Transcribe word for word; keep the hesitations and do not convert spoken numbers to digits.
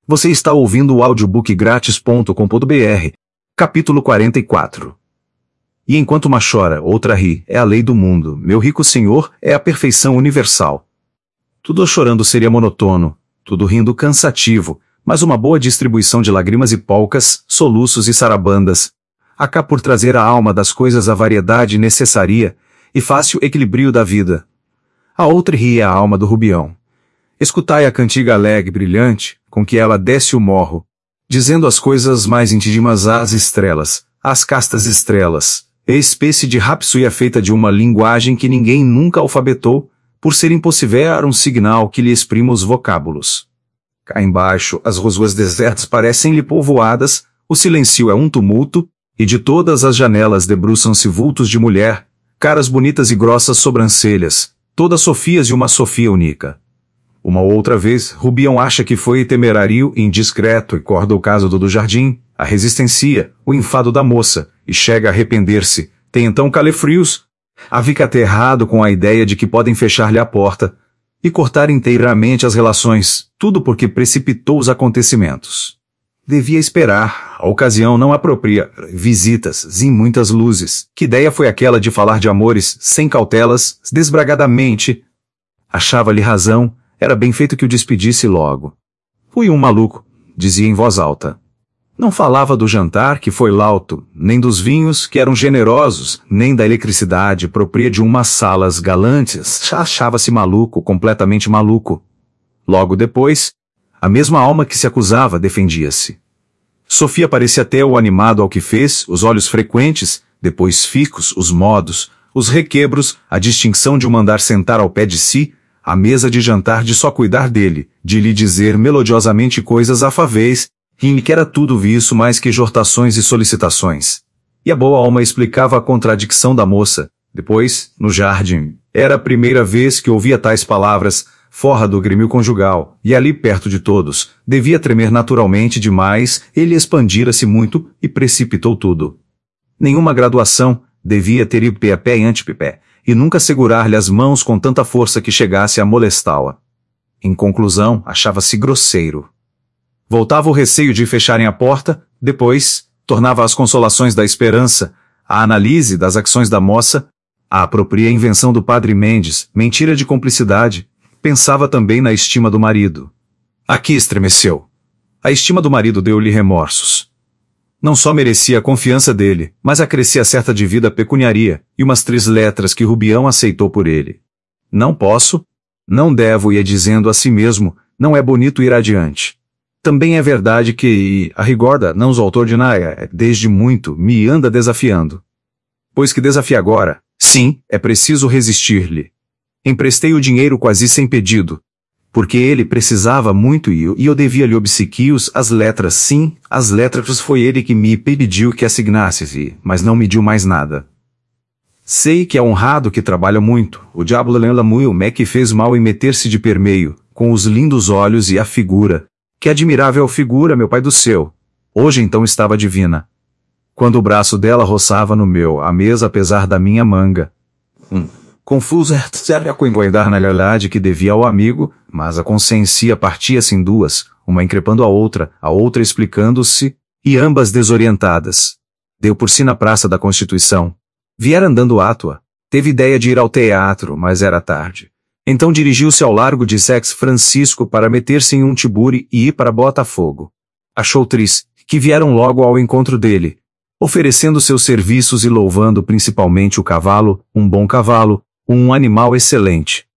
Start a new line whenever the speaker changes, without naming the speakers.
Você está ouvindo o audiobook grátis ponto com ponto br, capítulo quarenta e quatro. E enquanto uma chora, outra ri, é a lei do mundo, meu rico senhor, é a perfeição universal. Tudo chorando seria monotono, tudo rindo cansativo, mas uma boa distribuição de lágrimas e polcas, soluços e sarabandas, acá por trazer à alma das coisas a variedade necessária e fácil equilíbrio da vida. A outra ri é a alma do rubião. Escutai a cantiga alegre e brilhante, com que ela desce o morro, dizendo as coisas mais íntimas às estrelas, às castas estrelas, e espécie de rapsódia feita de uma linguagem que ninguém nunca alfabetou, por ser impossível um signal que lhe exprima os vocábulos. Cá embaixo, as ruas desertas parecem-lhe povoadas, o silêncio é um tumulto, e de todas as janelas debruçam-se vultos de mulher, caras bonitas e grossas sobrancelhas, todas Sofias e uma Sofia única. Uma outra vez, Rubião acha que foi temerário e indiscreto e corda o caso do, do jardim, a resistencia, o enfado da moça, e chega a arrepender-se, tem então calefrios, a fica aterrado com a ideia de que podem fechar-lhe a porta e cortar inteiramente as relações, tudo porque precipitou os acontecimentos. Devia esperar, a ocasião não apropria, visitas, e muitas luzes. Que ideia foi aquela de falar de amores, sem cautelas, desbragadamente? Achava-lhe razão, era bem feito que o despedisse logo. Fui um maluco, dizia em voz alta. Não falava do jantar, que foi lauto, nem dos vinhos, que eram generosos, nem da eletricidade própria de umas salas galantes. Achava-se maluco, completamente maluco. Logo depois, a mesma alma que se acusava defendia-se. Sofia parecia até o animado ao que fez, os olhos frequentes, depois ficos, os modos, os requebros, a distinção de o mandar sentar ao pé de si, a mesa de jantar de só cuidar dele, de lhe dizer melodiosamente coisas afáveis, em que era tudo isso mais que exortações e solicitações. E a boa alma explicava a contradição da moça. Depois, no jardim, era a primeira vez que ouvia tais palavras, forra do grêmio conjugal, e ali perto de todos, devia tremer naturalmente demais, ele expandira-se muito e precipitou tudo. Nenhuma graduação, devia ter ido pé a pé e ante-pé, e nunca segurar-lhe as mãos com tanta força que chegasse a molestá-la. Em conclusão, achava-se grosseiro. Voltava o receio de fecharem a porta, depois, tornava as consolações da esperança, a análise das ações da moça, a própria invenção do padre Mendes, mentira de cumplicidade, pensava também na estima do marido. Aqui estremeceu. A estima do marido deu-lhe remorsos. Não só merecia a confiança dele, mas acrescia certa dívida pecuniária, e umas três letras que Rubião aceitou por ele. Não posso, não devo ia dizendo a si mesmo, não é bonito ir adiante. Também é verdade que, a rigorda, não os autor de Naia, desde muito, me anda desafiando. Pois que desafia agora, sim, é preciso resistir-lhe. Emprestei o dinheiro quase sem pedido, porque ele precisava muito e eu, e eu devia-lhe obsequios, as letras sim, as letras foi ele que me pediu que assignasse, mas não me deu mais nada. Sei que é honrado que trabalha muito, o diabo lembra muito me que fez mal em meter-se de permeio, com os lindos olhos e a figura, que admirável figura, meu pai do céu. Hoje então estava divina. Quando o braço dela roçava no meu, a mesa apesar da minha manga. Hum. Confuso era a na realidade que devia ao amigo, mas a consciência partia-se em duas, uma increpando a outra, a outra explicando-se, e ambas desorientadas. Deu por si na Praça da Constituição. Viera andando átua. Teve ideia de ir ao teatro, mas era tarde. Então dirigiu-se ao largo de Sex Francisco para meter-se em um tiburi e ir para Botafogo. Achou triste, que vieram logo ao encontro dele, oferecendo seus serviços e louvando principalmente o cavalo, um bom cavalo, um animal excelente.